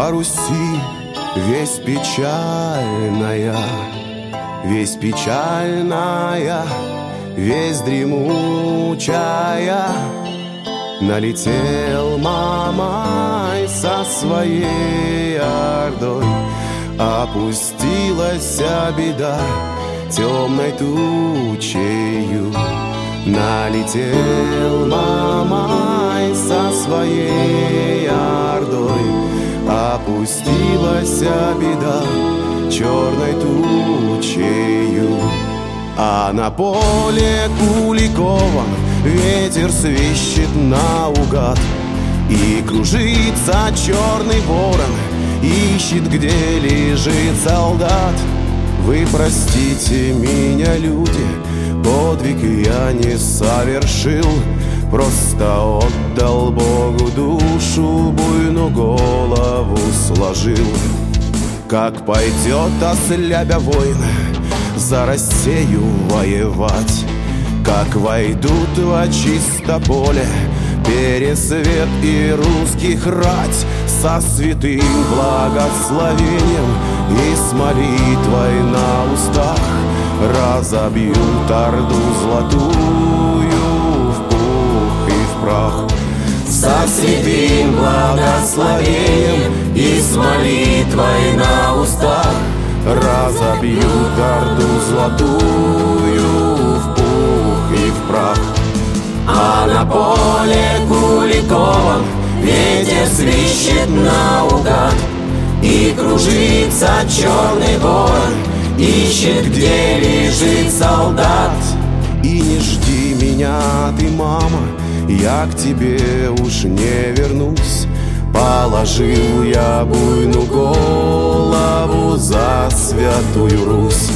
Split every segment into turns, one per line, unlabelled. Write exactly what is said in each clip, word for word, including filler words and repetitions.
По Руси весть печальная, весть печальная, весть дремучая. Налетел Мамай со своей ордой, опустилась беда темной тучею. Налетел Мамай со своей ордой, опустилась беда черной тучею. А на поле Куликовом ветер свищет наугад, и кружится черный ворон, ищет, где лежит солдат. Вы простите меня, люди, подвиг я не совершил, просто отдал Богу душу, буйную голову сложил. Как пойдет ослябя воин за Россию воевать, как войдут в чисто поле Пересвет и русских рать, со святым благословением и с молитвой на устах разобьют орду золотую в пух и в прах. Со святым благословением и с молитвой на устах разобьют орду золотую в пух и в прах. А на поле Куликовом ветер свищет наугад, и кружится черный ворон, ищет, где лежит солдат. И не жди меня ты, мама, я к тебе уж не вернусь. Положил я буйную голову за святую Русь.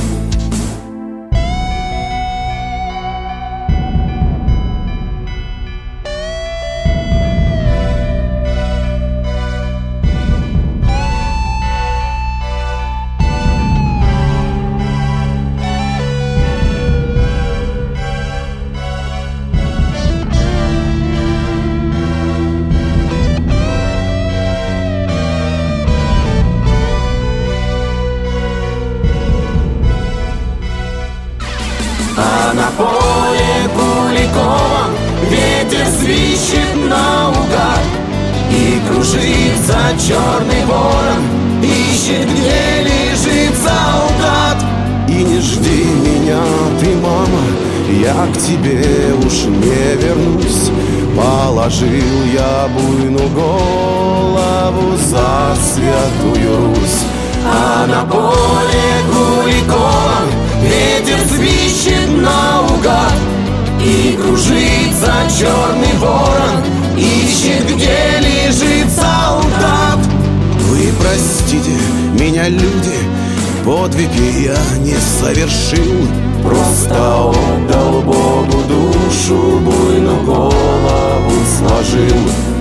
А на поле Куликовом ветер свищет наугад, и кружится черный ворон, ищет, где лежит солдат. И не жди меня ты, мама, я к тебе уж не вернусь. Положил я буйную голову за святую Русь. А на поле Куликовом ветер свищет наугад, и кружится черный ворон, ищет, где лежит солдат. Вы простите меня, люди, подвиги я не совершил, просто отдал Богу душу, буйную голову сложил.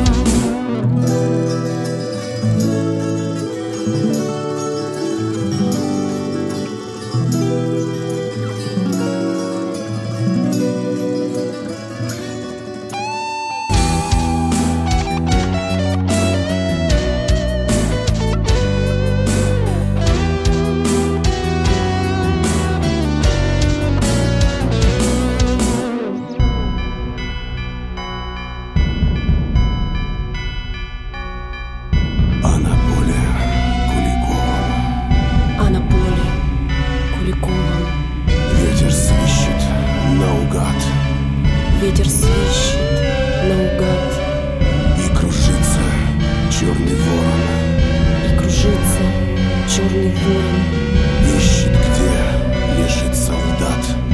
А на поле Куликовом,
А на поле Куликовом
ветер свищет наугад,
ветер свищет наугад,
и кружится черный ворон,
и кружится черный ворон,
ищет, где лежит солдат.